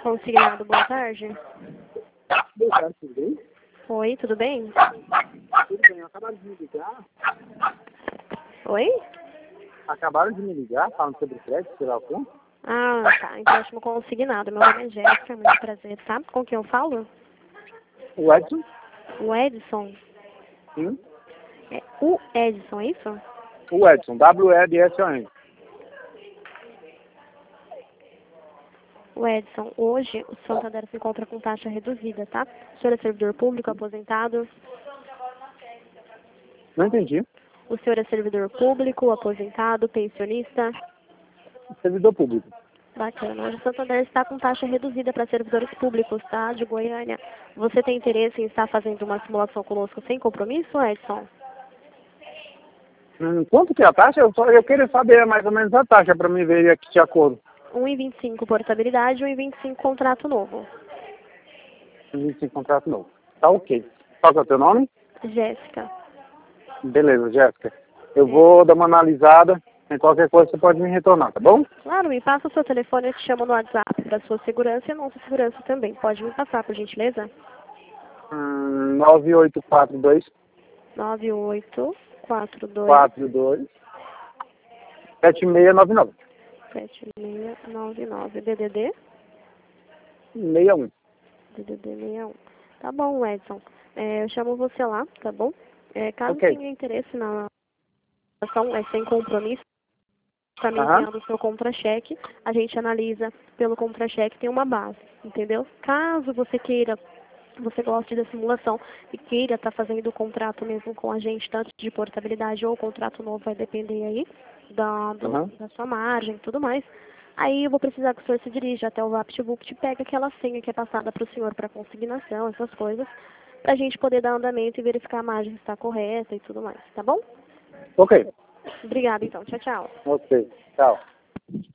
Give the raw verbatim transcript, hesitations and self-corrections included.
Consignado, boa tarde. Boa tarde, tudo bem? Oi, tudo bem? Tudo bem, acabaram de me ligar. Oi? Acabaram de me ligar, falando sobre crédito, sei lá o quê. Ah, tá. Empréstimo consignado. Meu nome é Jéssica, muito prazer, tá? Com quem eu falo? O Edson? O Edson? Sim. É o Edson, é isso? O Edson, W E D S O N. O Edson, hoje o Santander se encontra com taxa reduzida, tá? O senhor é servidor público, aposentado? Não entendi. O senhor é servidor público, aposentado, pensionista? Servidor público. Bacana. Hoje o Santander está com taxa reduzida para servidores públicos, tá? De Goiânia. Você tem interesse em estar fazendo uma simulação conosco sem compromisso, Edson? Hum, quanto que é a taxa? Eu, só, eu queria saber mais ou menos a taxa para me ver aqui de acordo. um e vinte e cinco portabilidade e um e vinte e cinco contrato novo. Esse contrato novo. Tá ok. Qual que é o teu nome? Jéssica. Beleza, Jéssica. Eu vou dar uma analisada. Em qualquer coisa você pode me retornar, tá bom? Claro, me passa o seu telefone, eu te chamo no WhatsApp para sua segurança e a nossa segurança também. Pode me passar, por gentileza? Hum, nove oito quatro dois nove oito quatro dois quatro dois sete seis nove nove sete seis nove nove. D D D? seis um. D D D sessenta e um. Tá bom, Edson. É, eu chamo você lá, tá bom? É, caso Ok. tenha interesse na ação, é sem compromisso, está me Aham. enviando o seu contra-cheque, a gente analisa pelo contra-cheque, tem uma base, entendeu? Caso você queira, você goste da simulação e queira estar fazendo o contrato mesmo com a gente, tanto de portabilidade ou contrato novo, vai depender aí da, do, Aham. da sua margem e tudo mais. Aí eu vou precisar que o senhor se dirija até o VaptBook, te pega aquela senha que é passada para o senhor para consignação, essas coisas, para a gente poder dar andamento e verificar a margem se está correta e tudo mais, tá bom? Ok. Obrigada, então. Tchau, tchau. Ok. Tchau.